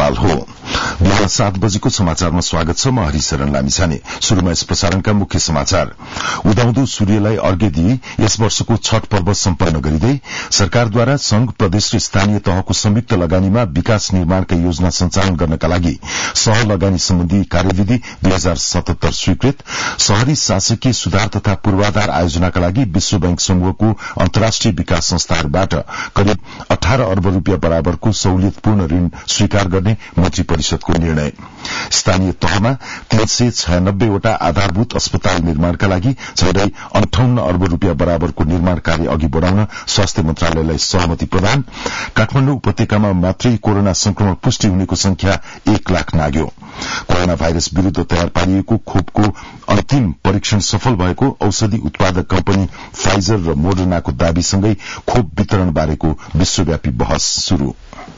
नेपाल हो। बिहान 7 बजेको समाचारमा स्वागत छ। म हरिशरण लामिछाने। शुरूमा यस प्रसारणका मुख्य समाचार। उदाउँदो सूर्यलाई अर्घ्य दिई यस वर्षको छठ पर्व सम्पन्न गरिँदै सरकारद्वारा संघ प्रदेश र स्थानीय तहको संयुक्त लगानीमा विकास निर्माणका योजना सञ्चालन गर्नका लागि सह लगानी सम्बन्धी कार्यविधि 2077 स्वीकृत। शहरी शासकीय सुधार तथा पूर्वाधार आयोजनाका लागि विश्व बैंक समूहको अन्तर्राष्ट्रिय विकास संस्थाहरूबाट करिब 18 अर्ब रूपियाँ बराबरको सहुलियतपूर्ण ऋण स्वीकार गर्ने मन्त्री परिषदको निर्णय। स्थानीय तहमा 396 वटा आधारभूत अस्पताल निर्माणका लागि झण्डै 58 अर्ब रूपियाँ बराबरको निर्माण कार्य अघि बढ़ाउन स्वास्थ्य मन्त्रालयलाई सहमति प्रदान। काठमाडौँ उपत्यकामा मात्रै कोरोना संक्रमण पुष्टि हुनेको संख्या 1 लाख नाग्यो। कोरोना भाइरस विरूद्ध तयार पारिएको खोपको अन्तिम परीक्षण सफल भएको औषधि उत्पादक कम्पनी फाइजर र मोडर्नाको दावीसँगै खोप वितरण बारेको विश्वव्यापी बहस शुरू।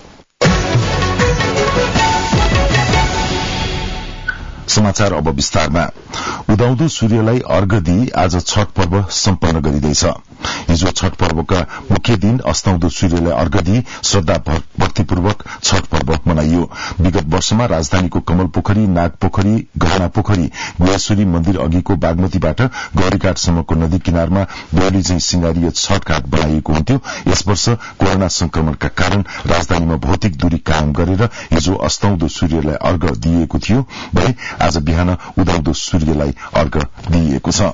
समाचार अब विस्तारमा। उदाउँदो सूर्यलाई अर्घ्य दिई आज छठ पर्व सम्पन्न गरिँदैछ। हिजो छठ पर्वका मुख्य दिन अस्ताउँदो सूर्यलाई अर्घ्य दिई श्रद्धा भक्तिपूर्वक छठ पर्व मनाइयो। विगत वर्षमा राजधानीको कमल पोखरी, नाग पोखरी, गहना पोखरी, गुहेश्वरी मन्दिर अघिको बागमतीबाट गौरीघाटसम्मको नदी किनारमा बेहुली झैं सिंगारियो छठ घाट बनाइएको हुन्थ्यो। यस वर्ष कोरोना संक्रमणका कारण राजधानीमा भौतिक दूरी कायम गरेर हिजो अस्ताउँदो सूर्यलाई अर्घ्य दिइएको थियो भने आज बिहान उदाउँदो सूर्यलाई अर्घ्य दिइएको छ।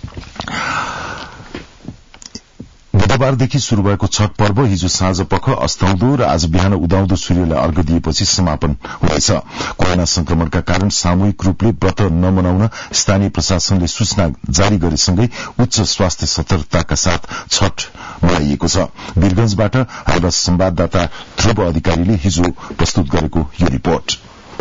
बुधबारदेखि शुरू भएको छठ पर्व हिजो साँझ पख अस्ताउँदो र आज बिहान उदाउँदो सूर्यलाई अर्घ्य दिएपछि समापन हुनेछ। कोरोना संक्रमणका कारण सामूहिक रूपले व्रत नमनाउन स्थानीय प्रशासनले सूचना जारी गरेसँगै उच्च स्वास्थ्य सतर्कताका साथ छठ मनाइएको छ। वीरगंजबाट हाम्रा संवाददाता ध्रुव अधिकारीले हिजो प्रस्तुत गरेको यो रिपोर्ट।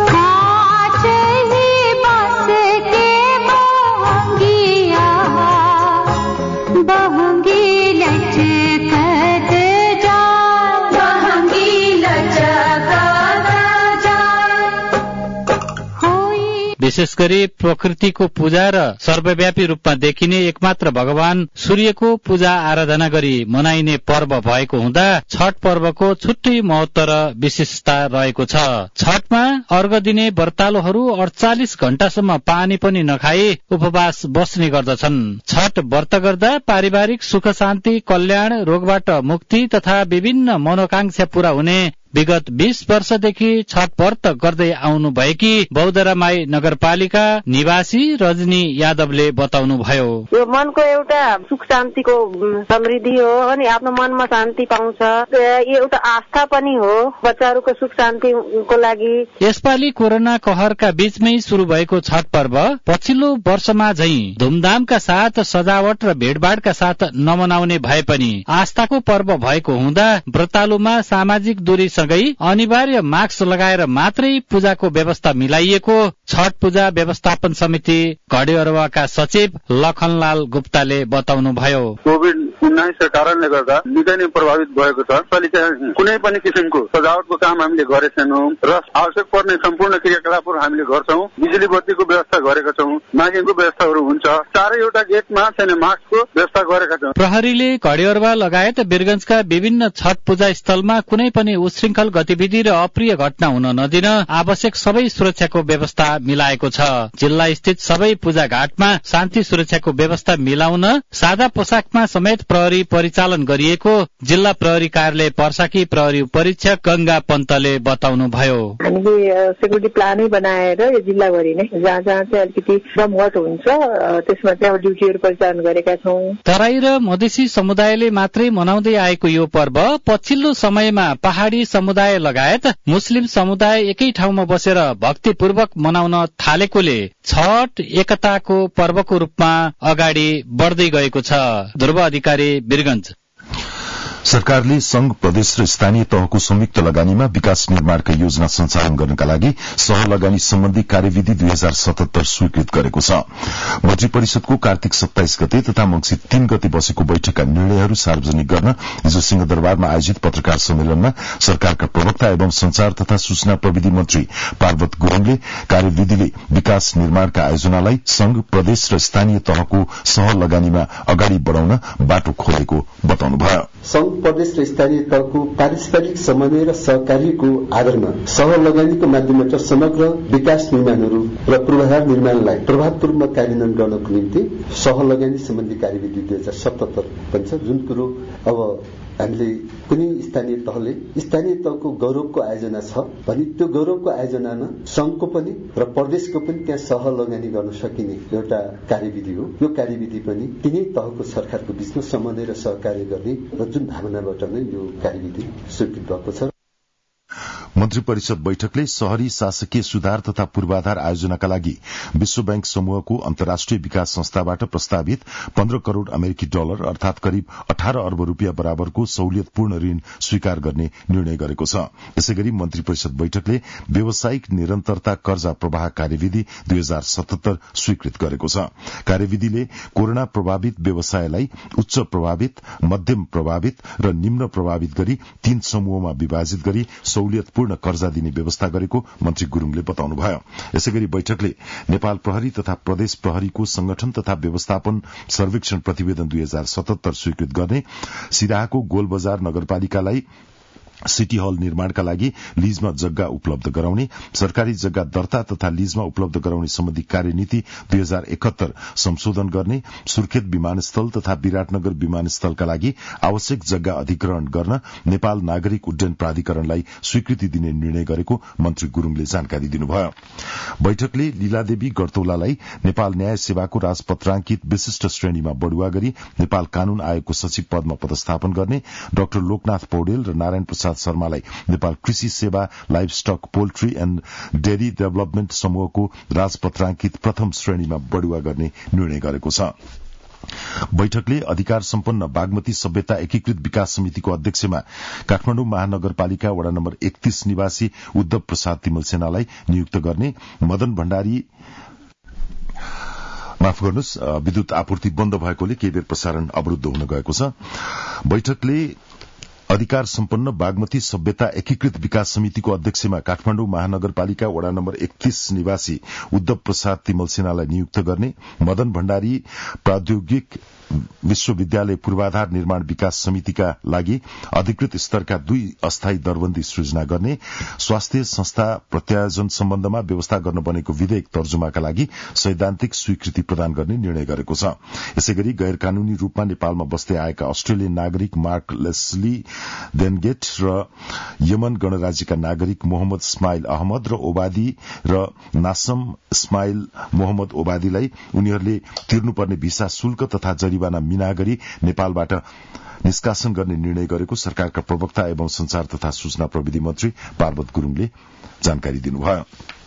विशेष गरी प्रकृतिको पूजा र सर्वव्यापी रूपमा देखिने एकमात्र भगवान सूर्यको पूजा आराधना गरी मनाइने पर्व भएको हुँदा छठ पर्वको छुट्टै महत्व र विशेषता रहेको छ। छठमा अर्घ्य दिने व्रतालुहरू 48 घण्टासम्म पानी पनि नखाई उपवास बस्ने गर्दछन्। छठ व्रत गर्दा पारिवारिक सुख शान्ति, कल्याण, रोगबाट मुक्ति तथा विभिन्न मनोकांक्षा पूरा हुने विगत 20 वर्षदेखि छठ व्रत गर्दै आउनु भएकी बौद्धरामाई नगरपालिका निवासी रजनी यादवले बताउनुभयो। यो मनको एउटा सुख शान्तिको समृद्धि हो अनि आफ्नो मनमा शान्ति पाउँछ। यो एउटा आस्था पनि हो बच्चाहरूको सुख शान्तिको लागि। यसपालि कोरोना कहरका बीचमै शुरू भएको छठ पर्व पछिल्लो वर्षमा झैं धुमधामका साथ सजावट र भेटभाटका साथ नमनाउने भए पनि आस्थाको पर्व भएको हुँदा व्रतालुमा सामाजिक दूरी अनिवार्य मास्क लगाएर मात्रै पूजाको व्यवस्था मिलाइएको छठ पूजा व्यवस्थापन समिति घडेअरुवाका सचिव लखनलाल गुप्ताले बताउनुभयो। कोभिड-19 कारणले गर्दा निकै नै प्रभावित भएको छ। यसपालि चाहिँ कुनै पनि किसिमको सजावटको काम हामीले गरेछौँ र आवश्यक पर्ने सम्पूर्ण क्रियाकलापहरू हामीले गर्छौं। बिजुली बत्तीको व्यवस्था गरेका छौं, मागिङको व्यवस्थाहरू हुन्छ। चारैवटा गेटमा चाहिँ मास्कको व्यवस्था गरेका छौं। प्रहरीले घडेअरुवा लगायत वीरगंजका विभिन्न छठ पूजा स्थलमा कुनै पनि उच्छृंखल गतिविधि र अप्रिय घटना हुन नदिन आवश्यक सबै सुरक्षाको व्यवस्था मिलाएको छ। जिल्ला स्थित सबै पूजा घाटमा शान्ति सुरक्षाको व्यवस्था मिलाउन सादा पोसाकमा समेत प्रहरी परिचालन गरिएको जिल्ला प्रहरी कार्यालय पर्साकी प्रहरी उपरीक्षक गंगा पन्तले बताउनुभयो। हामीले सेक्युरिटी प्लानै बनाएर यो जिल्लाभरि नै जहाँ जहाँ चाहिँ अलिकति जमघट हुन्छ त्यसमा चाहिँ ड्युटीहरू परिचालन गरेका छौं। तराई र मधेसी समुदायले मात्रै मनाउँदै आएको यो पर्व पछिल्लो समयमा पहाड़ी समुदाय लगायत मुस्लिम समुदाय एकै ठाउँमा बसेर भक्तिपूर्वक मनाउन थालेकोले छठ एकताको पर्वको रूपमा अगाडि बढ्दै गएको छ। ध्रुव अधिकारी, वीरगंज। सरकारले संघ प्रदेश र स्थानीय तहको संयुक्त लगानीमा विकास निर्माणका योजना सञ्चालन गर्नका लागि सह लगानी सम्बन्धी कार्यविधि 2077 स्वीकृत गरेको छ। मन्त्री परिषदको कार्तिक 27 गते तथा मंसिर 3 गते बसेको बैठकका निर्णयहरू सार्वजनिक गर्न हिजो सिंहदरबारमा आयोजित पत्रकार सम्मेलनमा सरकारका प्रवक्ता एवं संचार तथा सूचना प्रविधि मन्त्री पार्वत गुरूङले कार्यविधिले विकास निर्माणका आयोजनालाई संघ प्रदेश र स्थानीय तहको सह लगानीमा अगाडि बढ़ाउन बाटो खोलेको बताउनुभयो। संघ प्रदेश र स्थानीय तहको पारस्परिक समन्वय र सहकार्यको आधारमा सहलगानीको माध्यमबाट समग्र विकास निर्माणहरू र पूर्वाधार निर्माणलाई प्रभावपूर्वक कार्यान्वयन गर्नको निम्ति सहलगानी सम्बन्धी कार्यविधि 2077 भन्छ, जुन कुरो अब हामीले कुनै स्थानीय तहको गौरवको आयोजना छ भने त्यो गौरवको आयोजनामा संघको पनि र प्रदेशको पनि त्यहाँ सहलगानी गर्न सकिने एउटा कार्यविधि हो। यो कार्यविधि पनि तिनै तहको सरकारको बीचमा समन्वय र सहकार्य गर्ने र जुन भावनाबाट नै यो कार्यविधि स्वीकृत भएको छ। मन्त्री परिषद बैठकले शहरी शासकीय सुधार तथा पूर्वाधार आयोजनाका लागि विश्व बैंक समूहको अन्तर्राष्ट्रिय विकास संस्थाबाट प्रस्तावित 15 करोड़ अमेरिकी डलर अर्थात करिब 18 अर्ब रूपियाँ बराबरको सहुलियतपूर्ण ऋण स्वीकार गर्ने निर्णय गरेको छ। यसैगरी मन्त्री परिषद बैठकले व्यावसायिक निरन्तरता कर्जा प्रवाह कार्यविधि 2077 स्वीकृत गरेको छ। कार्यविधिले कोरोना प्रभावित व्यवसायलाई उच्च प्रभावित, मध्यम प्रभावित र निम्न प्रभावित गरी 3 समूहमा विभाजित गरी सहुलियतपूर्ण कर्जा दिने व्यवस्था गरेको मन्त्री गुरूङले बताउनुभयो। यसैगरी बैठकले नेपाल प्रहरी तथा प्रदेश प्रहरीको संगठन तथा व्यवस्थापन सर्वेक्षण प्रतिवेदन 2077 स्वीकृत गर्ने, सिराहाको गोलबजार नगरपालिकालाई सिटी हल निर्माणका लागि लीजमा जग्गा उपलब्ध गराउने, सरकारी जग्गा दर्ता तथा लीजमा उपलब्ध गराउने सम्बन्धी कार्यनीति 2071 संशोधन गर्ने, सुर्खेत विमानस्थल तथा विराटनगर विमानस्थलका लागि आवश्यक जग्गा अधिग्रहण गर्न नेपाल नागरिक उड्डयन प्राधिकरणलाई स्वीकृति दिने निर्णय गरेको मन्त्री गुरूङले जानकारी दिनुभयो। बैठकले लीलादेवी गर्तौलालाई नेपाल न्याय सेवाको राजपत्राङ्कित विशिष्ट श्रेणीमा बढुवा गरी नेपाल कानून आयोगको सचिव पदमा पदस्थापन गर्ने, डाक्टर लोकनाथ पौडेल र नारायण प्रसाद शर्मालाई नेपाल कृषि सेवा, livestock, poultry and dairy development समूहको राजपत्राङ्कित प्रथम श्रेणीमा बढुवा गर्ने निर्णय गरेको छ। बैठकले अधिकार सम्पन्न बागमती सभ्यता एकीकृत विकास समितिको अध्यक्षमा काठमाडौँ महानगरपालिका वडा नम्बर 31 निवासी उद्धव प्रसाद तिमलसेनालाई नियुक्त गर्ने, मदन भण्डारी विद्युत आपूर्ति बन्द भएकोले केही बेर प्रसारण अवरूद्ध हुन गएको छ। बैठकले अधिकार सम्पन्न बागमती सभ्यता एकीकृत विकास समितिको अध्यक्षमा काठमाडौँ महानगरपालिका वडा नम्बर 31 निवासी उद्धव प्रसाद तिमलसेनालाई नियुक्त गर्ने, मदन भण्डारी प्राद्योगिक विश्वविद्यालय पूर्वाधार निर्माण विकास समितिका लागि अधिकृत स्तरका 2 अस्थायी दरबन्दी सृजना गर्ने, स्वास्थ्य संस्था प्रत्यायोजन सम्बन्धमा व्यवस्था गर्न बनेको विधेयक तर्जुमाका लागि सैद्धान्तिक स्वीकृति प्रदान गर्ने निर्णय गरेको छ। यसैगरी गैर कानूनी रूपमा नेपालमा बस्दै आएका अस्ट्रेलियन नागरिक मार्क लेस्ली देनगेट र यमन गणराज्यका नागरिक मोहम्मद इस्माइल अहमद र ओबादी र नासम इस्माइल मोहम्मद ओबादीलाई उनीहरूले तिर्नुपर्ने भिसा शुल्क तथा जरिवाना मिना गरी नेपालबाट निष्कासन गर्ने निर्णय गरेको सरकारका प्रवक्ता एवं संचार तथा सूचना प्रविधि मन्त्री पार्वत गुरूङले जानकारी दिनुभयो।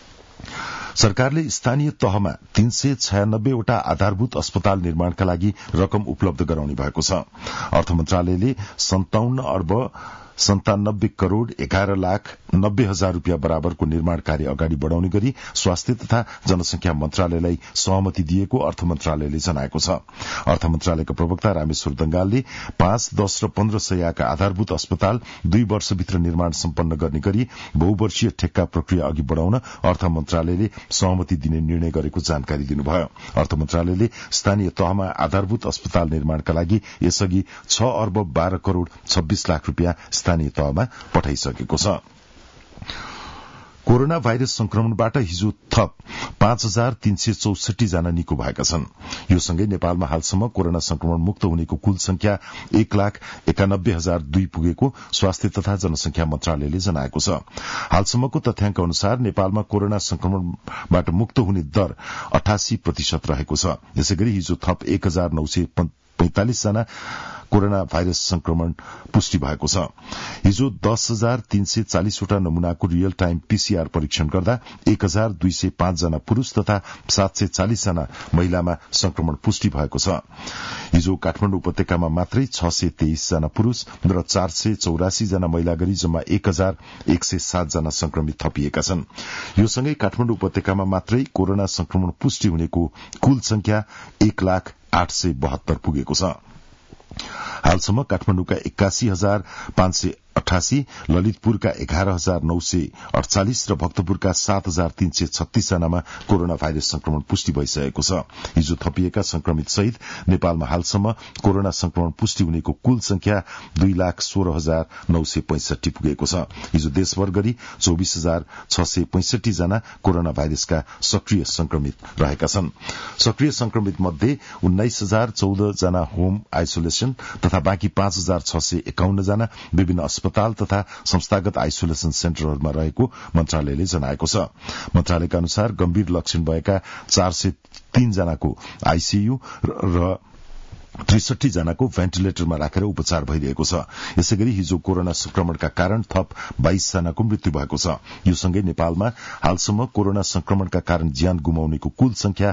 सरकारले स्थानीय तहमा 396 वटा आधारभूत अस्पताल निर्माणका लागि रकम उपलब्ध गराउने भएको छ। अर्थ मन्त्रालयले 57 अर्ब 97 करोड़ 11 लाख 90 हजार रूपियाँ बराबरको निर्माण कार्य अगाडि बढ़ाउने गरी स्वास्थ्य तथा जनसंख्या मन्त्रालयलाई सहमति दिएको अर्थ मन्त्रालयले जनाएको छ। अर्थ मन्त्रालयका प्रवक्ता रामेश्वर दंगालले 5, 10 र 15 शय्याका आधारभूत अस्पताल 2 वर्षभित्र निर्माण सम्पन्न गर्ने गरी बहुवर्षीय ठेक्का प्रक्रिया अघि बढ़ाउन अर्थ मन्त्रालयले सहमति दिने निर्णय गरेको जानकारी दिनुभयो। अर्थ मन्त्रालयले स्थानीय तहमा आधारभूत अस्पताल निर्माणका लागि यसअघि 6 अर्ब 12 करोड़ 26 लाख रूपियाँ स्थानीय तहमा पठाइसकेको छ। कोरोना भाइरस संक्रमणबाट हिजो थप 5364 जना निको भएका छन्। यो सँगै नेपालमा हालसम्म कोरोना संक्रमण मुक्त हुनेको कुल संख्या 1,91,002 पुगेको स्वास्थ्य तथा जनसंख्या मन्त्रालयले जनाएको छ। हालसम्मको तथ्याङ्क अनुसार नेपालमा कोरोना संक्रमणबाट मुक्त हुने दर 88% रहेको छ। यसैगरी हिजो थप 1,945 जना कोरोना भाइरस संक्रमण पुष्टि भएको छ। हिजो 10,340 वटा नमूनाको रियल टाइम पीसीआर परीक्षण गर्दा 1,205 जना पुरूष तथा 740 जना महिलामा संक्रमण पुष्टि भएको छ। हिजो काठमाडौँ उपत्यकामा मात्रै 623 जना पुरूष र 484 जना महिला गरी जम्मा 1,107 जना संक्रमित थपिएका छन्। यो सँगै काठमाडौँ उपत्यकामा मात्रै कोरोना संक्रमण पुष्टि हुनेको कुल संख्या 1,0872 पुगेको छ। हालसम्म काठमाडौँका 81,508 88, ललितपुरका 11,948 र भक्तपुरका 7,336 जनामा कोरोना भाइरस संक्रमण पुष्टि भइसकेको छ। हिजो थपिएका संक्रमित सहित नेपालमा हालसम्म कोरोना संक्रमण पुष्टि हुनेको कुल संख्या 2,16,965 पुगेको छ। हिजो देशभर गरी 24,665 जना कोरोना भाइरसका सक्रिय संक्रमित रहेका छन्। सक्रिय संक्रमित मध्ये 19,014 जना होम आइसोलेशन तथा बाँकी 5,651 जना विभिन्न अस्पताल तथा संस्थागत आइसोलेशन सेन्टरहरूमा रहेको मन्त्रालयले जनाएको छ। मन्त्रालयका अनुसार गम्भीर लक्षण भएका 403 जनाको आईसीयू र 63 जनाको भेन्टिलेटरमा राखेर उपचार भइरहेको छ। यसैगरी हिजो कोरोना संक्रमणका कारण थप 22 जनाको मृत्यु भएको छ। यो सँगै नेपालमा हालसम्म कोरोना संक्रमणका कारण ज्यान गुमाउनेको कुल संख्या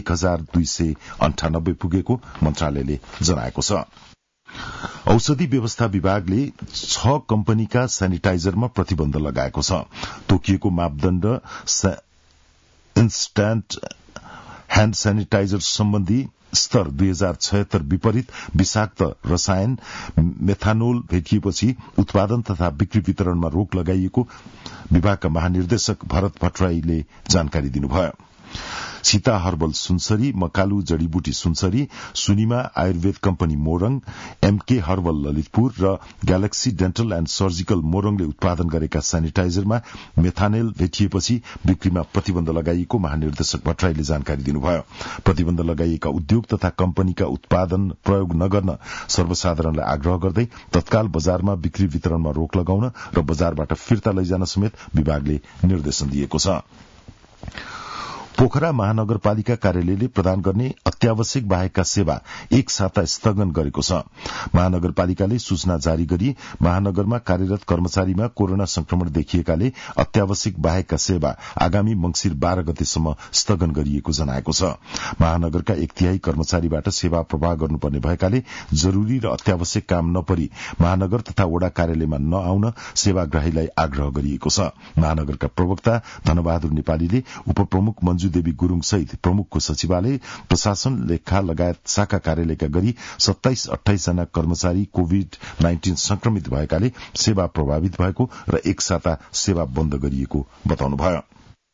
1,298 पुगेको मन्त्रालयले जनाएको छ। औषधि व्यवस्था विभागले 6 कम्पनीका सेनिटाइजरमा प्रतिबन्ध लगाएको छ। तोकिएको मापदण्ड इन्स्ट्यान्ट ह्याण्ड सेनिटाइजर सम्बन्धी स्तर 2076 विपरीत विषाक्त रसायन मेथानोल भेटिएपछि उत्पादन तथा बिक्री वितरणमा रोक लगाइएको विभागका महानिर्देशक भरत भट्टराईले जानकारी दिनुभयो। सीता हर्बल सुनसरी, मकालु जड़ीबुटी Sunsari, Sunima Ayurveda company Morang, MK herbal Lalitpur र ग्यालेक्सी डेन्टल एण्ड सर्जिकल मोरङले उत्पादन गरेका सेनिटाइजरमा मेथानेल भेटिएपछि बिक्रीमा प्रतिबन्ध लगाइएको महानिर्देशक भट्टराईले जानकारी दिनुभयो। प्रतिबन्ध लगाइएका उद्योग तथा कम्पनीका उत्पादन प्रयोग नगर्न सर्वसाधारणलाई आग्रह गर्दै तत्काल बजारमा बिक्री वितरणमा रोक लगाउन र बजारबाट फिर्ता लैजान समेत विभागले निर्देशन दिएको छ। पोखरा महानगरपालिका कार्यालयले प्रदान गर्ने अत्यावश्यक बाहेकका सेवा एक साता स्थगन गरेको छ। महानगरपालिकाले सूचना जारी गरी महानगरमा कार्यरत कर्मचारीमा कोरोना संक्रमण देखिएकाले अत्यावश्यक बाहेकका सेवा आगामी मंसिर 12 गतेसम्म स्थगन गरिएको जनाएको छ। महानगरका 1/3 कर्मचारीबाट सेवा प्रवाह गर्नुपर्ने भएकाले जरूरी र अत्यावश्यक काम नपरी महानगर तथा वडा कार्यालयमा नआउन सेवाग्राहीलाई आग्रह गरिएको छ। महानगरका प्रवक्ता धनबहादुर नेपालीले उपप्रमुख मंजू देवी गुरूङ सहित प्रमुखको सचिवालय, प्रशासन, लेखा लगायत शाखा कार्यालयका गरी 27-28 जना कर्मचारी कोभिड-19 संक्रमित भएकाले सेवा प्रभावित भएको र एक साता सेवा बन्द गरिएको बताउनुभयो।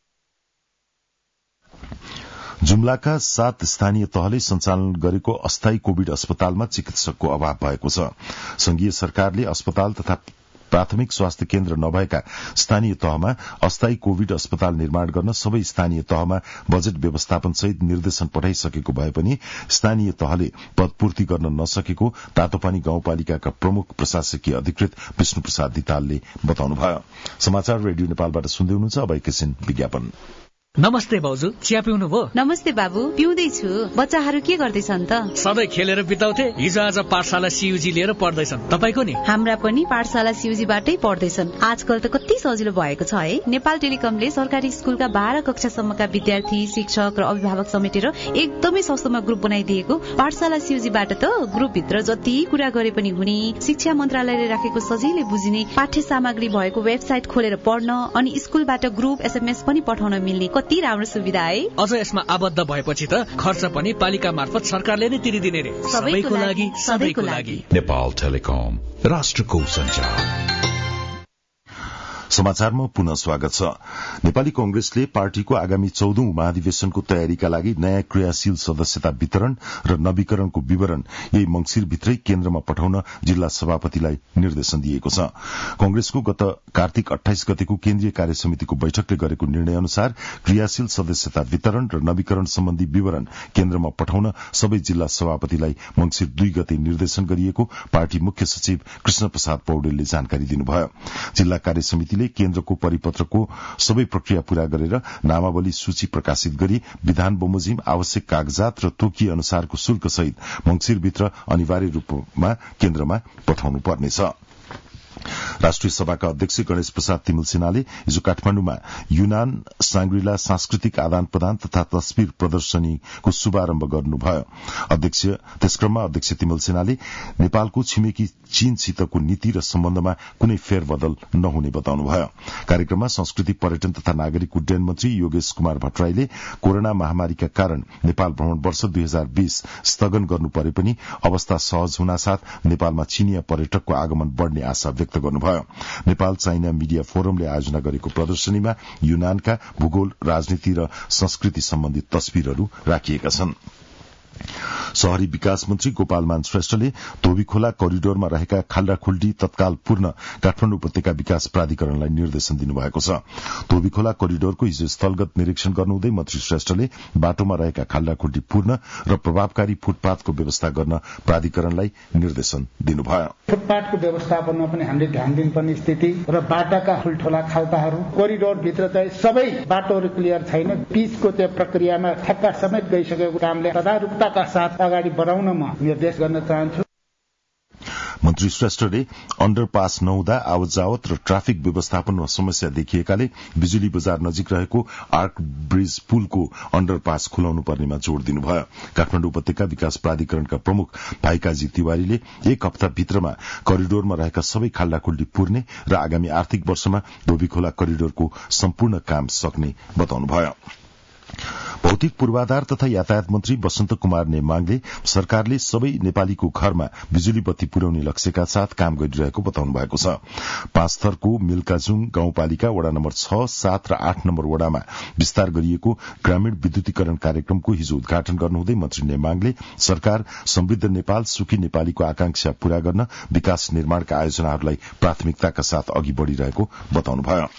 जुम्लाका 7 स्थानीय तहले सञ्चालन गरेको अस्थायी कोविड अस्पतालमा चिकित्सकको अभाव भएको छ। संघीय सरकारले अस्पताल तथा प्राथमिक स्वास्थ्य केन्द्र नभएका स्थानीय तहमा अस्थायी कोविड अस्पताल निर्माण गर्न सबै स्थानीय तहमा बजेट व्यवस्थापन सहित निर्देशन पठाइसकेको भए पनि स्थानीय तहले पदपूर्ति गर्न नसकेको तातोपानी गाउँपालिकाका प्रमुख प्रशासकीय अधिकृत विष्णु प्रसाद दितालले बताउनुभयो। समाचार रेडियो नेपालबाट सुन्दै हुनुहुन्छ। अब एकैछिन विज्ञापन। नमस्ते भाउजू, चिया पिउनु भो? नमस्ते बाबु, पिउँदैछु। बच्चाहरू के गर्दैछन् त? सधैँ खेलेर बिताउँथे, हिजो आज पाठशाला सीयूजी लिएर पढ्दैछन्। तपाईको नि? हाम्रा पनि पाठशाला सीयूजीबाटै पढ्दैछन्। आजकल त कति सजिलो भएको छ है। नेपाल टेलिकमले सरकारी स्कुलका 12 कक्षासम्मका विद्यार्थी, शिक्षक र अभिभावक समेटेर एकदमै सस्तोमा ग्रुप बनाइदिएको। पाठशाला सीयूजीबाट त ग्रुपभित्र जति कुरा गरे पनि हुने, शिक्षा मन्त्रालयले राखेको सजिलै बुझिने पाठ्य सामग्री भएको वेबसाइट खोलेर पढ्न अनि स्कुलबाट ग्रुप एसएमएस पनि पठाउन मिल्ने कति राम्रो सुविधा है। अझ यसमा आबद्ध भएपछि त खर्च पनि पालिका मार्फत सरकारले नै तिरिदिने रे। सबैको लागि, सधैँको लागि। नेपाल टेलिकम, राष्ट्रको सञ्चार। समाचारमा पुनः स्वागत छ। नेपाली कांग्रेसले पार्टीको आगामी 14औं महाधिवेशनको तयारीका लागि नयाँ क्रियाशील सदस्यता वितरण र नवीकरणको विवरण यही मंगिरभित्रै केन्द्रमा पठाउन जिल्ला सभापतिलाई निर्देशन दिएको छ। कांग्रेसको गत कार्तिक 28 गतेको केन्द्रीय कार्यसमितिको बैठकले गरेको निर्णय अनुसार क्रियाशील सदस्यता वितरण र नवीकरण सम्बन्धी विवरण केन्द्रमा पठाउन सबै जिल्ला सभापतिलाई मंगिर 2 गते निर्देशन गरिएको पार्टी मुख्य सचिव कृष्ण प्रसाद पौडेलले जानकारी दिनुभयो। जिल्ला कार्यसमितिले केन्द्रको परिपत्रको सबै प्रक्रिया पूरा गरेर नामावली सूची प्रकाशित गरी विधान बमोजिम आवश्यक कागजात र तोकिए अनुसारको शुल्क सहित मंगिरभित्र अनिवार्य रूपमा केन्द्रमा पठाउनु पर्नेछ। राष्ट्रिय सभाका अध्यक्ष गणेश प्रसाद तिमल सिन्हाले हिजो काठमाण्डुमा युनान सांग्रिला सांस्कृतिक आदान प्रदान तथा तस्विर प्रदर्शनीको शुभारम्भ गर्नुभयो। त्यसक्रममा अध्यक्ष तिमल सिन्हाले नेपालको छिमेकी चीनसितको नीति र सम्बन्धमा कुनै फेरबदल नहुने बताउनुभयो। कार्यक्रममा संस्कृति पर्यटन तथा नागरिक उड्डयन मन्त्री योगेश कुमार भट्टराईले कोरोना महामारीका कारण नेपाल भ्रमण वर्ष 2020 स्थगन गर्नु परे पनि अवस्था सहज हुनासाथ नेपालमा चीनिया पर्यटकको आगमन बढ़ने आशा व्यक्त व्यक्त गर्नुभयो। नेपाल चाइना मिडिया फोरमले आयोजना गरेको प्रदर्शनीमा युनानका भूगोल, राजनीति र संस्कृति सम्बन्धी तस्विरहरू राखिएका छन्। शहरी विकास मन्त्री गोपालमान श्रेष्ठले धोबीखोला करिडोरमा रहेका खाल्डाखुल्डी तत्काल पूर्ण काठमाडौँ उपत्यका विकास प्राधिकरणलाई निर्देशन दिनुभएको छ। धोबीखोला करिडोरको हिजो स्थलगत निरीक्षण गर्नुहुँदै मन्त्री श्रेष्ठले बाटोमा रहेका खाल्डाखुल्डी पूर्ण र प्रभावकारी फुटपाथको व्यवस्था गर्न प्राधिकरणलाई निर्देशन दिनुभयो। फुटपाथको व्यवस्थापनमा पनि हामीले ध्यान दिनुपर्ने स्थिति र बाटाका ठूल्ठूला खाल्टाहरू कोरिडोरभित्र चाहिँ सबै बाटोहरू क्लियर छैन। पिचको त्यो प्रक्रियामा ठेक्का समेत गइसकेको कामले तदारुकताका साथ अगाडि बढाउनमा निर्देश गर्न चाहन्छु। मन्त्री श्रेष्ठले अण्डरपास नहुँदा आवत जावत र ट्राफिक व्यवस्थापनमा समस्या देखिएकाले बिजुली बजार नजिक रहेको आर्क ब्रिज पुलको अण्डरपास खुलाउनु पर्नेमा जोड़ दिनुभयो। काठमाडौँ उपत्यका विकास प्राधिकरणका प्रमुख भाइकाजी तिवारीले एक हप्ता भित्रमा करिडोरमा रहेका सबै खाल्डाखुल्डी पुर्ने र आगामी आर्थिक वर्षमा धोबीखोला करिडोरको सम्पूर्ण काम सक्ने बताउनुभयो। भौतिक पूर्वाधार तथा यातायात मन्त्री वसन्त कुमार नेमाङले सरकारले सबै नेपालीको घरमा बिजुली बत्ती पुर्याउने लक्ष्यका साथ काम गरिरहेको बताउनु भएको छ। पाँचथरको मिल्काजुङ गाउँपालिका वडा नम्बर 6, 7 र 8 नम्बर वडामा विस्तार गरिएको ग्रामीण विद्युतीकरण कार्यक्रमको हिजो उद्घाटन गर्नुहुँदै मन्त्री नेमाङले सरकार समृद्ध नेपाल सुखी नेपालीको आकांक्षा पूरा गर्न विकास निर्माणका आयोजनाहरूलाई प्राथमिकताका साथ अघि बढ़िरहेको बताउनुभयो।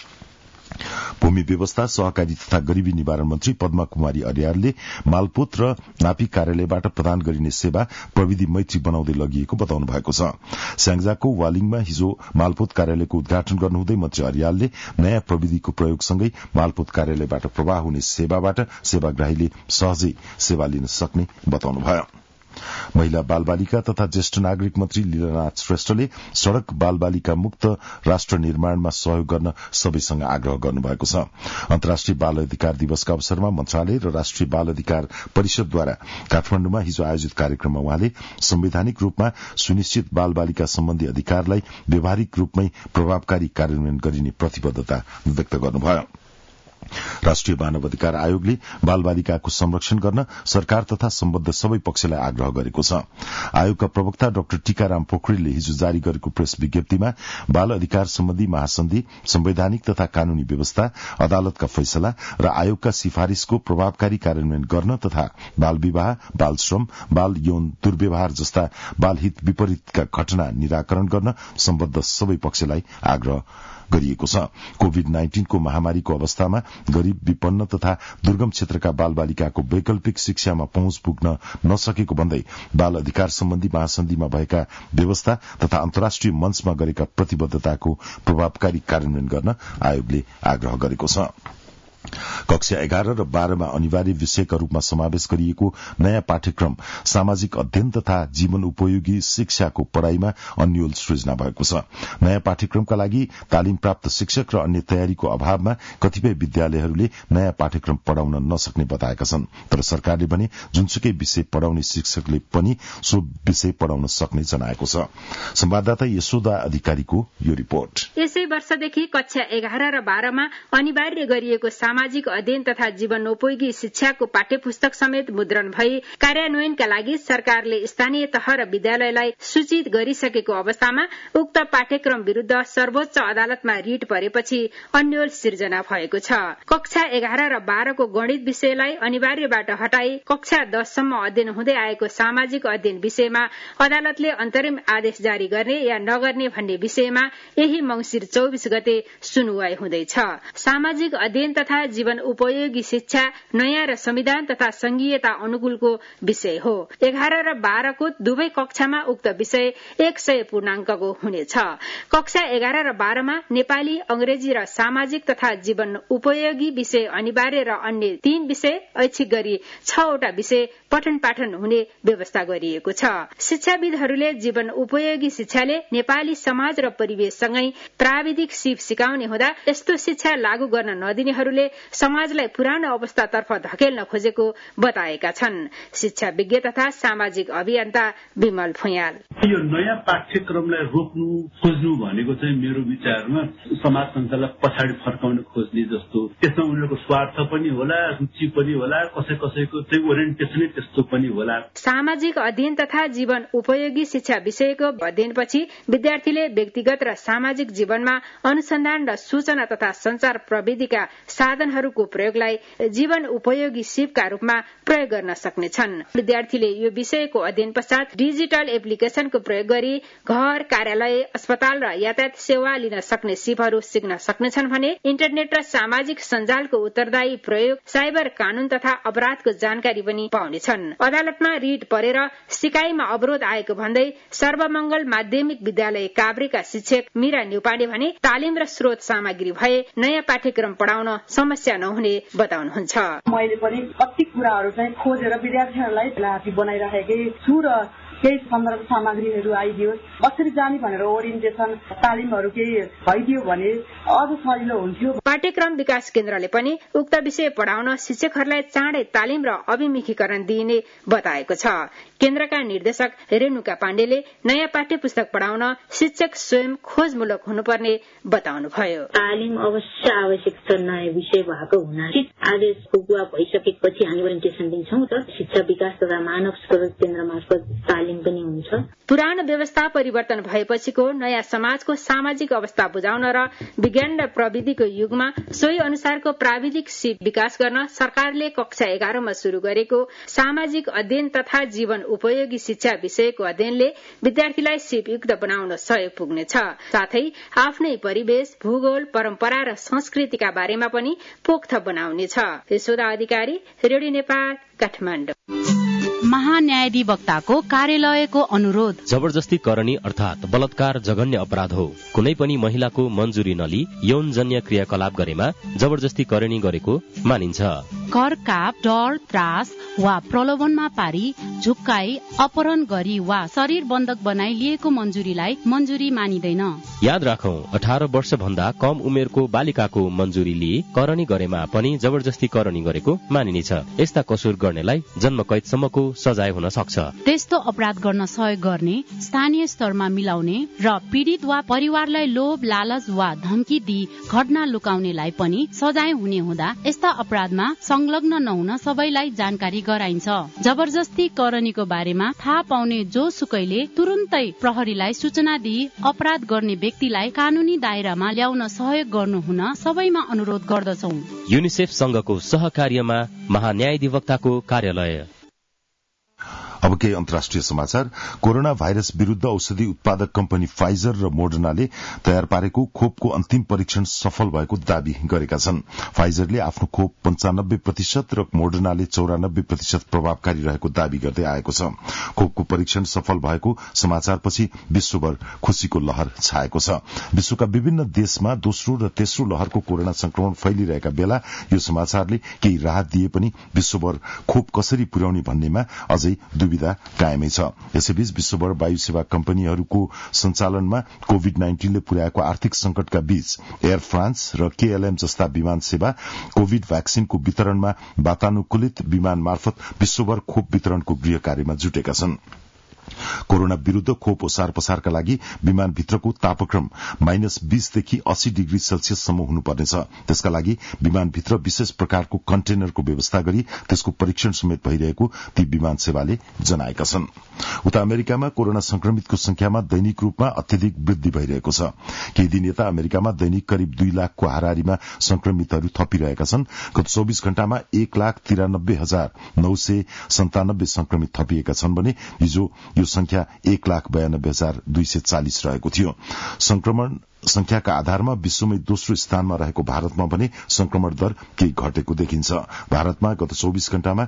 भूमि व्यवस्था, सहकारी तथा गरीबी निवारण मन्त्री पद्मा कुमारी अर्यालले मालपोत र नापी कार्यालयबाट प्रदान गरिने सेवा प्रविधि मैत्री बनाउँदै लगिएको बताउनु भएको छ। स्याङ्जाको वालिङमा हिजो मालपोत कार्यालयको उद्घाटन गर्नुहुँदै मन्त्री अर्यालले नयाँ प्रविधिको प्रयोगसँगै मालपोत कार्यालयबाट प्रवाह हुने सेवाबाट सेवाग्राहीले सहजै सेवा लिन सक्ने बताउनुभयो। महिला बालबालिका तथा ज्येष्ठ नागरिक मन्त्री लीलानाथ श्रेष्ठले सड़क बालबालिका मुक्त राष्ट्र निर्माणमा सहयोग गर्न सबैसँग आग्रह गर्नुभएको छ। अन्तर्राष्ट्रिय बाल अधिकार दिवसका अवसरमा मन्त्रालय र राष्ट्रिय बाल अधिकार परिषदद्वारा काठमाडौँमा हिजो आयोजित कार्यक्रममा उहाँले संवैधानिक रूपमा सुनिश्चित बालबालिका सम्बन्धी अधिकारलाई व्यावहारिक रूपमै प्रभावकारी कार्यान्वयन गरिने प्रतिबद्धता व्यक्त गर्नुभयो। राष्ट्रिय मानव अधिकार आयोगले बालबालिकाको संरक्षण गर्न सरकार तथा सम्बद्ध सबै पक्षलाई आग्रह गरेको छ। आयोगका प्रवक्ता डाक्टर टीकाराम पोखरेलले हिजो जारी गरेको प्रेस विज्ञप्तिमा बाल अधिकार सम्बन्धी महासन्धि, संवैधानिक तथा कानूनी व्यवस्था, अदालतका फैसला र आयोगका सिफारिशको प्रभावकारी कार्यान्वयन गर्न तथा बाल विवाह, बाल श्रम, बाल यौन दुर्व्यवहार जस्ता बालहित विपरीतका घटना निराकरण गर्न सम्बद्ध सबै पक्षलाई आग्रह गरिएको छ। कोभिड-19 को महामारीको अवस्थामा गरीब, विपन्न तथा दुर्गम क्षेत्रका बालबालिकाको वैकल्पिक शिक्षामा पहुँच पुग्न नसकेको भन्दै बाल अधिकार सम्बन्धी महासन्धिमा भएका व्यवस्था तथा अन्तर्राष्ट्रिय मञ्चमा गरेका प्रतिबद्धताको प्रभावकारी कार्यान्वयन गर्न आयोगले आग्रह गरेको छ। कक्षा 11 र 12 मा अनिवार्य विषयका रूपमा समावेश गरिएको नयाँ पाठ्यक्रम सामाजिक अध्ययन तथा जीवन उपयोगी शिक्षाको पढ़ाईमा अन्यल सृजना भएको छ। नयाँ पाठ्यक्रमका लागि तालिम प्राप्त शिक्षक र अन्य तयारीको अभावमा कतिपय विद्यालयहरूले नयाँ पाठ्यक्रम पढ़ाउन नसक्ने बताएका छन्। तर सरकारले भने जुनसुकै विषय पढ़ाउने शिक्षकले पनि सो विषय पढ़ाउन सक्ने जनाएको छ। संवाददाता यशोदा अधिकारीको यो रिपोर्ट। यसै वर्षदेखि कक्षा 11 र 12 मा अनिवार्य गरिएको सामाजिक अध्ययन तथा जीवनोपयोगी शिक्षाको पाठ्यपुस्तक समेत मुद्रण भई कार्यान्वयनका लागि सरकारले स्थानीय तह र विद्यालयलाई सूचित गरिसकेको अवस्थामा उक्त पाठ्यक्रम विरूद्ध सर्वोच्च अदालतमा रिट परेपछि अन्यल सिर्जना भएको छ। कक्षा 11 र 12 को गणित विषयलाई अनिवार्यबाट हटाई कक्षा 10 सम्म अध्ययन हुँदै आएको सामाजिक अध्ययन विषयमा अदालतले अन्तरिम आदेश जारी गर्ने या नगर्ने भन्ने विषयमा यही मंसिर 24 गते सुनुवाई हुँदैछ। सामाजिक अध्ययन तथा जीवन उपयोगी शिक्षा नयाँ र संविधान तथा संघीयता अनुकूलको विषय हो। 11 र 12 को दुवै कक्षामा उक्त विषय 100 पूर्णाङ्कको हुनेछ। कक्षा 11 र 12 मा नेपाली, अंग्रेजी र सामाजिक तथा जीवन उपयोगी विषय अनिवार्य र अन्य 3 विषय ऐच्छिक गरी 6 वटा विषय पठन पाठन हुने व्यवस्था गरिएको छ। शिक्षाविदहरूले जीवन उपयोगी शिक्षाले नेपाली समाज र परिवेशसँगै प्राविधिक सिप सिकाउने हुँदा यस्तो शिक्षा लागू गर्न नदिनेहरूले समाज समाजलाई पुरानो अवस्थातर्फ धकेल्न खोजेको बताएका छन्। शिक्षा विज्ञ तथा सामाजिक अभियन्ता विमल फुयाल। यो नयाँ पाठ्यक्रमलाई रोक्नु खोज्नु भनेको चाहिँ मेरो विचारमा समाज सञ्चालक पछाडि फर्काउन खोज्ने जस्तो, त्यसमा उनीहरूको स्वार्थ पनि होला, रुचि पनि होला, कसैको चाहिँ ओरिएन्टेसनै त्यस्तो पनि होला। सामाजिक अध्ययन तथा जीवन उपयोगी शिक्षा विषयको अध्ययनपछि विद्यार्थीले व्यक्तिगत र सामाजिक जीवनमा अनुसन्धान र सूचना तथा संचार प्रविधिका साधनहरूको प्रयोगलाई जीवन उपयोगी सिपका रूपमा प्रयोग गर्न सक्नेछन्। विद्यार्थीले यो विषयको अध्ययन पश्चात डिजिटल एप्लिकेशनको प्रयोग गरी घर, कार्यालय, अस्पताल र यातायात सेवा लिन सक्ने सिपहरू सिक्न सक्नेछन् भने इन्टरनेट र सामाजिक सञ्जालको उत्तरदायी प्रयोग, साइबर कानून तथा अपराधको जानकारी पनि पाउनेछन्। अदालतमा रिट परेर सिकाइमा अवरोध आएको भन्दै सर्वमंगल माध्यमिक विद्यालय काभ्रेका शिक्षक मीरा न्यौपाने भने तालिम र स्रोत सामग्री भए नयाँ पाठ्यक्रम पढाउन समस्या नहुने बताउनुहुन्छ। मैले पनि कति कुराहरू चाहिँ खोजेर विद्यार्थीहरूलाई लाठी बनाइराखेकै छु र केही सन्दर्भ सामग्रीहरू आइदियो, कसरी जाने भनेर ओरिएन्टेसन तालिमहरू केही भइदियो भने अझ सजिलो हुन्थ्यो। पाठ्यक्रम विकास केन्द्रले पनि उक्त विषय पढाउन शिक्षकहरूलाई चाँडै तालिम र अभिमुखीकरण दिइने बताएको छ। केन्द्रका निर्देशक रेणुका पाण्डेले नयाँ पाठ्य पुस्तक पढाउन शिक्षक स्वयं खोजमूलक हुनुपर्ने बताउनुभयो। तालिम अवश्य आवश्यक छ। नयाँ विषय भएको हुनाले आदेश पुगुवा भइसकेपछि हामी ओरिएन्टेसन दिन्छौँ र शिक्षा विकास तथा मानव स्रोत केन्द्र मार्फत तालिम पनि हुन्छ। पुरानो व्यवस्था परिवर्तन भएपछिको नयाँ समाजको सामाजिक अवस्था बुझाउन र विज्ञान र प्रविधिको युगमा सोही अनुसारको प्राविधिक सिप विकास गर्न सरकारले कक्षा 11 मा शुरू गरेको सामाजिक अध्ययन तथा जीवन उपयोगी शिक्षा विषयको अध्ययनले विद्यार्थीलाई सिपयुक्त बनाउन सहयोग पुग्नेछ। साथै आफ्नै परिवेश, भूगोल, परम्परा र संस्कृतिका बारेमा पनि पोख्त बनाउनेछ। यशोदा अधिकारी, रेडियो नेपाल, काठमाडौँ। महान्यायाधिवक्ताको कार्यालयको अनुरोध। जबरजस्ती करणी अर्थात बलात्कार जघन्य अपराध हो। कुनै पनि महिलाको मन्जुरी नलिई यौनजन्य क्रियाकलाप गरेमा जबरजस्ती करणी गरेको मानिन्छ। करकाप, डर, त्रास वा प्रलोभनमा पारी, झुक्काई, अपहरण गरी वा शरीर बन्धक बनाई लिएको मन्जुरीलाई मन्जुरी मानिदैन। याद राखौं, 18 वर्ष भन्दा कम उमेरको बालिकाको मन्जुरी लिए करणी गरेमा पनि जबरजस्ती करणी गरेको मानिनेछ। यस्ता कसुर गर्नेलाई जन्मकैदसम्मको सजाय हुन सक्छ। त्यस्तो अपराध गर्न सहयोग गर्ने, स्थानीय स्तरमा मिलाउने र पीड़ित वा परिवारलाई लोभ, लालच वा धम्की दिई घटना लुकाउनेलाई पनि सजाय हुने हुँदा यस्ता अपराधमा संलग्न नहुन सबैलाई जानकारी गराइन्छ। जबरजस्ती करनीको बारेमा थाहा पाउने जो सुकैले तुरुन्तै प्रहरीलाई सूचना दिई अपराध गर्ने व्यक्तिलाई कानूनी दायरामा ल्याउन सहयोग गर्नु हुन सबैमा अनुरोध गर्दछौ। युनिसेफ संघको सहकार्यमा महान्यायाधिवक्ताको कार्यालय। अब केही अन्तर्राष्ट्रिय समाचार। कोरोना भाइरस विरूद्ध औषधि उत्पादक कम्पनी फाइजर र मोडर्नाले तयार पारेको खोपको अन्तिम परीक्षण सफल भएको दावी गरेका छन्। फाइजरले आफ्नो खोप 95% र मोडर्नाले 94% प्रभावकारी रहेको दावी गर्दै आएको छ। खोपको परीक्षण सफल भएको समाचारपछि विश्वभर खुशीको लहर छाएको छ। विश्वका विभिन्न देशमा दोस्रो र तेस्रो लहरको कोरोना संक्रमण फैलिरहेका बेला यो समाचारले केही राहत दिए पनि विश्वभर खोप कसरी पुर्याउने भन्नेमा अझै दुविधा कायमै छ। यसैबीच विश्वभर वायु सेवा कम्पनीहरूको सञ्चालनमा कोभिड-19 ले पुर्याएको आर्थिक संकटका बीच एयर फ्रान्स र केएलएम जस्ता विमान सेवा कोविड भ्याक्सिनको वितरणमा वातानुकूलित विमान मार्फत विश्वभर खोप वितरणको गृह कार्यमा जुटेका छन्। कोरोना विरूद्ध खोप ओसार पसारका लागि विमानभित्रको तापक्रम -20 देखि 80 डिग्री सेल्सियससम्म हुनुपर्नेछ। त्यसका लागि विमानभित्र विशेष प्रकारको कन्टेनरको व्यवस्था गरी त्यसको परीक्षण समेत भइरहेको ती विमान सेवाले जनाएका छन्। उता अमेरिकामा कोरोना संक्रमितको संख्यामा दैनिक रूपमा अत्यधिक वृद्धि भइरहेको छ। केही दिन यता अमेरिकामा दैनिक करिब 2 लाखको हाराहारीमा संक्रमितहरू थपिरहेका छन्। गत 24 घण्टामा 1,93,997 संक्रमित थपिएका छन् भने हिजो यो संख्या 1,92,240 रहेको थियो। संक्रमण संख्याका आधारमा विश्वमै दोस्रो स्थानमा रहेको भारतमा भने संक्रमण दर केही घटेको देखिन्छ। भारतमा गत 24 घण्टामा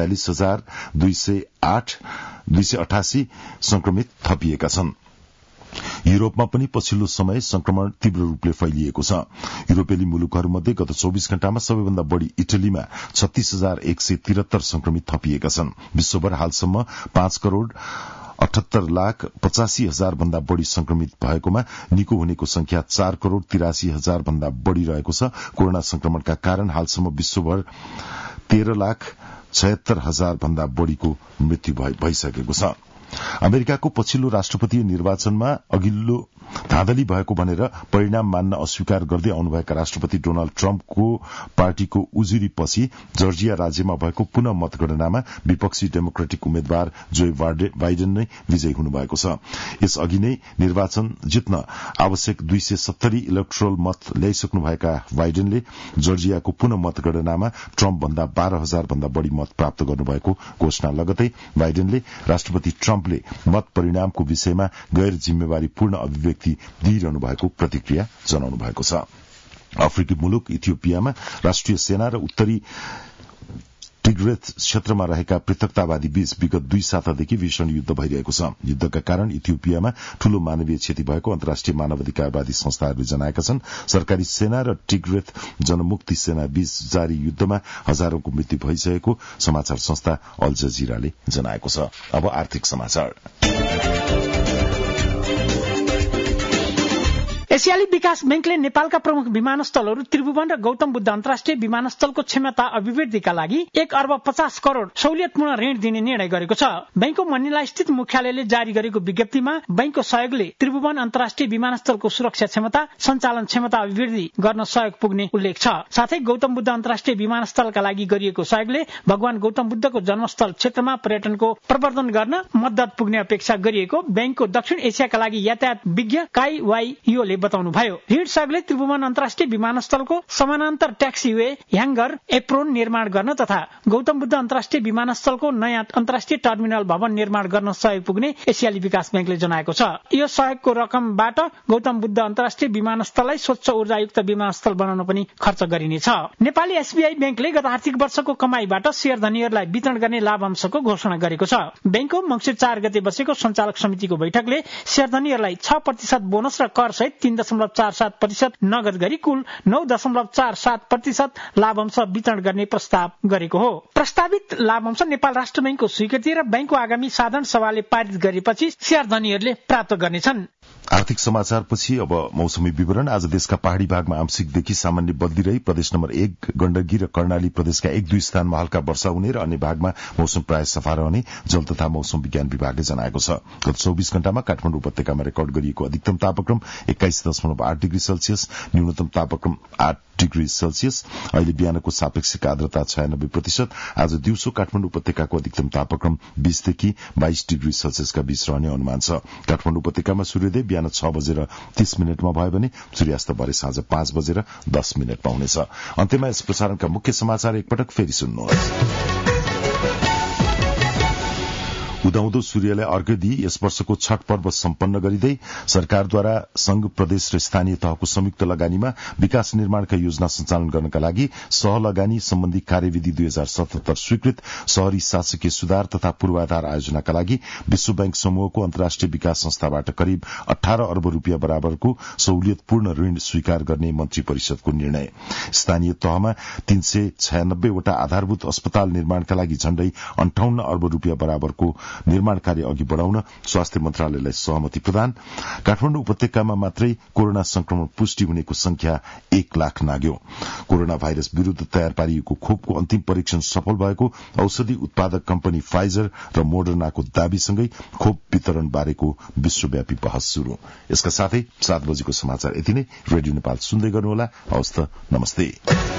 46,288 संक्रमित थपिएका छन्। युरोपमा पनि पछिल्लो समय संक्रमण तीव्र रूपले फैलिएको छ। युरोपेली मुलुकहरूमध्ये गत 24 घण्टामा सबैभन्दा बढ़ी इटलीमा 36,173 संक्रमित थपिएका छन्। विश्वभर हालसम्म 5 करोड़ 78,85,000 भन्दा बढ़ी संक्रमित भएकोमा निको हुनेको संख्या 4,83,000 भन्दा बढ़ी रहेको छ। कोरोना संक्रमणका कारण हालसम्म विश्वभर 13,76,000 भन्दा बढ़ीको मृत्यु भइसकेको छ। अमेरिकाको पछिल्लो राष्ट्रपतीय निर्वाचनमा अघिल्लो धाँधली भएको भनेर परिणाम मान्न अस्वीकार गर्दै आउनुभएका राष्ट्रपति डोनाल्ड ट्रम्पको पार्टीको उजुरीपछि जर्जिया राज्यमा भएको पुनः मतगणनामा विपक्षी डेमोक्रेटिक उम्मेद्वार जो बाइडेन नै विजयी हुनुभएको छ। यसअघि नै निर्वाचन जित्न आवश्यक 270 इलेक्ट्रोल मत ल्याइसक्नुभएका बाइडेनले जर्जियाको पुनः मतगणनामा ट्रम्प भन्दा 12,000 भन्दा बढ़ी मत प्राप्त गर्नुभएको घोषणा लगतै बाइडेनले राष्ट्रपति ट्रम्पले मत परिणामको विषयमा गैर जिम्मेवारीपूर्ण अभिव्यक्ति दिइरहनु भएको प्रतिक्रिया जनाउनु भएको छ। अफ्रिकी मुलुक इथियोपियामा राष्ट्रिय सेना र उत्तरी टिग्रेत क्षेत्रमा रहेका पृथकतावादी बीच विगत 2 सातादेखि भीषण युद्ध भइरहेको छ। युद्धका कारण इथियोपियामा ठूलो मानवीय क्षति भएको अन्तर्राष्ट्रिय मानवाधिकारवादी संस्थाहरूले जनाएका छन्। सरकारी सेना र टिग्रेत जनमुक्ति सेना बीच जारी युद्धमा हजारौंको मृत्यु भइसकेको समाचार संस्था अल जजिराले जनाएको छ। अब आर्थिक समाचार। एसियाली विकास बैंकले नेपालका प्रमुख विमानस्थलहरू त्रिभुवन र गौतम बुद्ध अन्तर्राष्ट्रिय विमानस्थलको क्षमता अभिवृद्धिका लागि 1 अर्ब 50 करोड़ सहुलियतपूर्ण ऋण दिने निर्णय गरेको छ। बैंकको मनिला स्थित मुख्यालयले जारी गरेको विज्ञप्तिमा बैंकको सहयोगले त्रिभुवन अन्तर्राष्ट्रिय विमानस्थलको सुरक्षा क्षमता, सञ्चालन क्षमता अभिवृद्धि गर्न सहयोग पुग्ने उल्लेख छ। साथै गौतम बुद्ध अन्तर्राष्ट्रिय विमानस्थलका लागि गरिएको सहयोगले भगवान गौतम बुद्धको जन्मस्थल क्षेत्रमा पर्यटनको प्रवर्धन गर्न मद्दत पुग्ने अपेक्षा गरिएको बैंकको दक्षिण एसियाका लागि यातायात विज्ञ काई वाई योले बताउनुभयो। ऋण सहयोगले त्रिभुवन अन्तर्राष्ट्रिय विमानस्थलको समानान्तर ट्याक्सीवे, ह्याङ्गर, एप्रोन निर्माण गर्न तथा गौतम बुद्ध अन्तर्राष्ट्रिय विमानस्थलको नयाँ अन्तर्राष्ट्रिय टर्मिनल भवन निर्माण गर्न सहयोग पुग्ने एसियाली विकास बैंकले जनाएको छ। यो सहयोगको रकमबाट गौतम बुद्ध अन्तर्राष्ट्रिय विमानस्थललाई स्वच्छ ऊर्जायुक्त विमानस्थल बनाउन पनि खर्च गरिनेछ। नेपाली एसबीआई बैंकले गत आर्थिक वर्षको कमाईबाट शेयरधनीहरूलाई वितरण गर्ने लाभांशको घोषणा गरेको छ। बैंकको मंसिर 4 गते बसेको सञ्चालक समितिको बैठकले शेयरधनीहरूलाई 6% बोनस र कर सहित 3.47% नगद गरी कुल 9.47% लाभांश वितरण गर्ने प्रस्ताव गरेको हो। प्रस्तावित लाभांश नेपाल राष्ट्र बैंकको स्वीकृति र बैंकको आगामी साधारण सभाले पारित गरेपछि शेयरधनीहरूले प्राप्त गर्नेछन्। आर्थिक समाचारपछि अब मौसमी विवरण। आज देशका पहाड़ी भागमा आंशिकदेखि सामान्य बदली रही प्रदेश नम्बर 1 गण्डकी र कर्णाली प्रदेशका 1-2 स्थानमा हल्का वर्षा हुने र अन्य भागमा मौसम प्राय सफा रहने जल तथा मौसम विज्ञान विभागले जनाएको छ। गत 24 घण्टामा काठमाडौँ उपत्यकामा रेकर्ड गरिएको अधिकतम तापक्रम 21.8 डिग्री सेल्सियस, न्यूनतम तापक्रम 8 डिग्री सेल्सियस। अहिले बिहानको सापेक्षिक आर्द्रता 96%। आज दिउँसो काठमाडौँ उपत्यकाको अधिकतम तापक्रम 20 देखि 22 डिग्री सेल्सियसका बीच रहने अनुमान छ। काठमाडौँ उपत्यकामा सूर्योदय बिहान 6:30 भयो भने सूर्यास्त भरे साँझ 5:10 हुनेछ। अन्त्यमा यस प्रसारणका मुख्य समाचार एकपटक फेरि सुन्नुहोस्। उदाउँदो सूर्यलाई अर्घ्य दिई यस वर्षको छठ पर्व सम्पन्न गरिँदै सरकारद्वारा संघ, प्रदेश र स्थानीय तहको संयुक्त लगानीमा विकास निर्माणका योजना सञ्चालन गर्नका लागि सहलगानी सम्बन्धी कार्यविधि 2077 स्वीकृत शहरी शासकीय सुधार तथा पूर्वाधार आयोजनाका लागि विश्व बैंक समूहको अन्तर्राष्ट्रिय विकास संस्थाबाट करिब 18 अर्ब रूपियाँ बराबरको सहुलियतपूर्ण ऋण स्वीकार गर्ने मन्त्री परिषदको निर्णय। स्थानीय तहमा 396 वटा आधारभूत अस्पताल निर्माणका लागि झण्डै 58 अर्ब रूपियाँ बराबरको निर्माण कार्य अघि बढ़ाउन स्वास्थ्य मन्त्रालयलाई सहमति प्रदान। काठमाडौँ उपत्यकामा मात्रै कोरोना संक्रमण पुष्टि हुनेको संख्या 1 लाख नाग्यो। कोरोना भाइरस विरूद्ध तयार पारिएको खोपको अन्तिम परीक्षण सफल भएको औषधि उत्पादक कम्पनी फाइजर र मोडर्नाको दावीसँगै खोप वितरण बारेको विश्वव्यापी बहस शुरू। यसका साथै 7 बजेको समाचार यति नै। रेडियो नेपाल सुन्दै गर्नुहोला। हवस् त, नमस्ते।